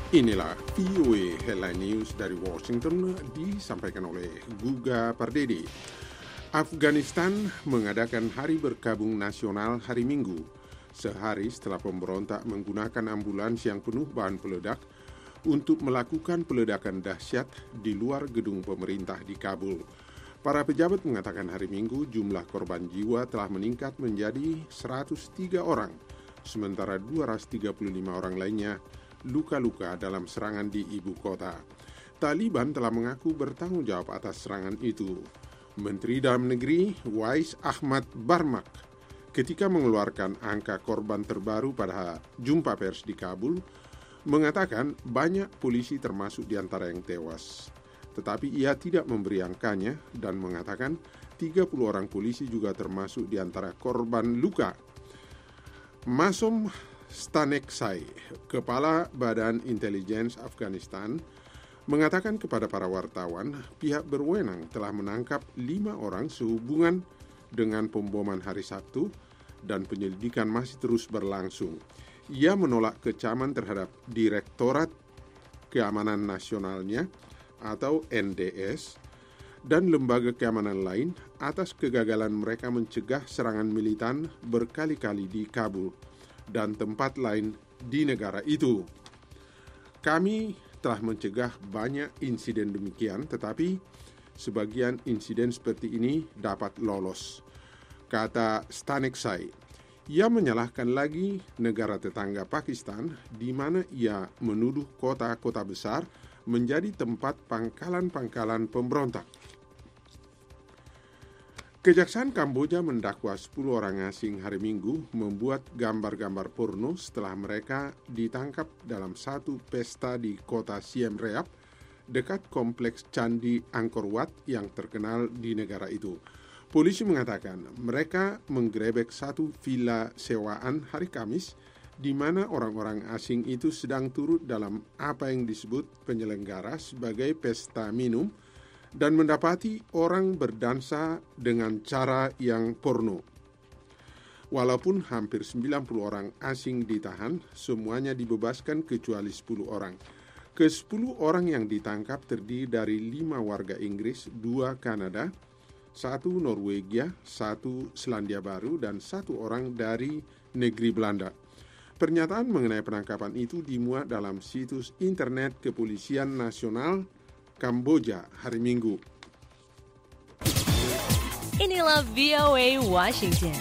Inilah VOA Headline News dari Washington disampaikan oleh Guga Pardede. Afghanistan mengadakan Hari Berkabung Nasional hari Minggu, sehari setelah pemberontak menggunakan ambulans yang penuh bahan peledak untuk melakukan peledakan dahsyat di luar gedung pemerintah di Kabul. Para pejabat mengatakan hari Minggu jumlah korban jiwa telah meningkat menjadi 103 orang, sementara 235 orang lainnya luka-luka dalam serangan di ibu kota. Taliban telah mengaku bertanggung jawab atas serangan itu. Menteri Dalam Negeri Wais Ahmad Barmak ketika mengeluarkan angka korban terbaru pada jumpa pers di Kabul mengatakan banyak polisi termasuk di antara yang tewas. Tetapi ia tidak memberi angkanya dan mengatakan 30 orang polisi juga termasuk di antara korban luka. Masom Staneksai, Kepala Badan Intelijen Afghanistan, mengatakan kepada para wartawan pihak berwenang telah menangkap 5 orang sehubungan dengan pemboman hari Sabtu dan penyelidikan masih terus berlangsung. Ia menolak kecaman terhadap Direktorat Keamanan Nasionalnya atau NDS dan lembaga keamanan lain atas kegagalan mereka mencegah serangan militan berkali-kali di Kabul dan tempat lain di negara itu. Kami telah mencegah banyak insiden demikian, tetapi sebagian insiden seperti ini dapat lolos, kata Staneksai. Ia menyalahkan lagi negara tetangga Pakistan, di mana ia menuduh kota-kota besar menjadi tempat pangkalan-pangkalan pemberontak. Kejaksaan Kamboja mendakwa 10 orang asing hari Minggu membuat gambar-gambar porno setelah mereka ditangkap dalam satu pesta di kota Siem Reap dekat kompleks Candi Angkor Wat yang terkenal di negara itu. Polisi mengatakan mereka menggerebek satu villa sewaan hari Kamis di mana orang-orang asing itu sedang turut dalam apa yang disebut penyelenggara sebagai pesta minum dan mendapati orang berdansa dengan cara yang porno. Walaupun hampir 90 orang asing ditahan, semuanya dibebaskan kecuali 10 orang. Ke-10 orang yang ditangkap terdiri dari 5 warga Inggris, 2 Kanada, 1 Norwegia, 1 Selandia Baru, dan 1 orang dari negeri Belanda. Pernyataan mengenai penangkapan itu dimuat dalam situs internet Kepolisian Nasional Kamboja hari Minggu. Inilah VOA Washington.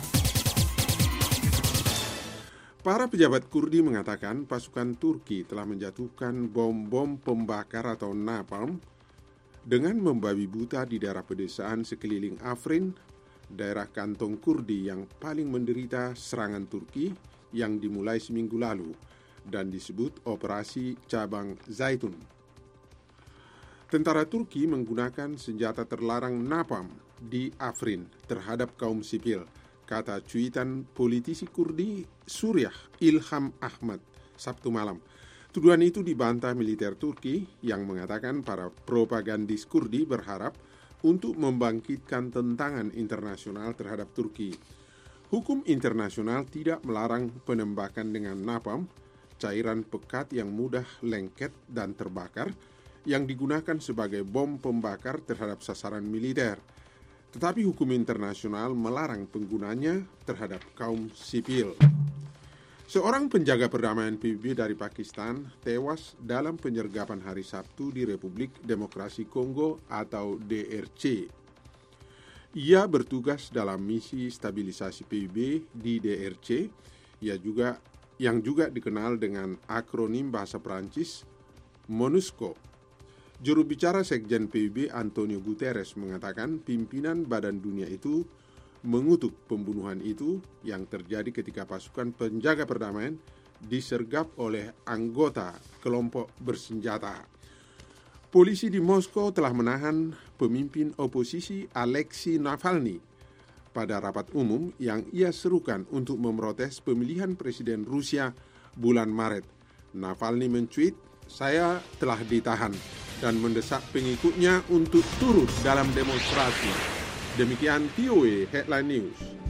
Para pejabat Kurdi mengatakan pasukan Turki telah menjatuhkan bom-bom pembakar atau napalm dengan membabi buta di daerah pedesaan sekeliling Afrin, daerah kantong Kurdi yang paling menderita serangan Turki yang dimulai seminggu lalu dan disebut Operasi Cabang Zaitun. Tentara Turki menggunakan senjata terlarang napalm di Afrin terhadap kaum sipil, kata cuitan politisi Kurdi Suriah Ilham Ahmad Sabtu malam. Tuduhan itu dibantah militer Turki yang mengatakan para propagandis Kurdi berharap untuk membangkitkan tentangan internasional terhadap Turki. Hukum internasional tidak melarang penembakan dengan napalm, cairan pekat yang mudah lengket dan terbakar, yang digunakan sebagai bom pembakar terhadap sasaran militer. Tetapi hukum internasional melarang penggunanya terhadap kaum sipil. Seorang penjaga perdamaian PBB dari Pakistan tewas dalam penyergapan hari Sabtu di Republik Demokrasi Kongo atau DRC. Ia bertugas dalam misi stabilisasi PBB di DRC, yang juga dikenal dengan akronim bahasa Prancis MONUSCO. Juru bicara Sekjen PBB Antonio Guterres mengatakan pimpinan Badan Dunia itu mengutuk pembunuhan itu yang terjadi ketika pasukan penjaga perdamaian disergap oleh anggota kelompok bersenjata. Polisi di Moskow telah menahan pemimpin oposisi Alexei Navalny pada rapat umum yang ia serukan untuk memprotes pemilihan presiden Rusia bulan Maret. Navalny mencuit, "Saya telah ditahan," dan mendesak pengikutnya untuk turut dalam demonstrasi. Demikian VOA Headline News.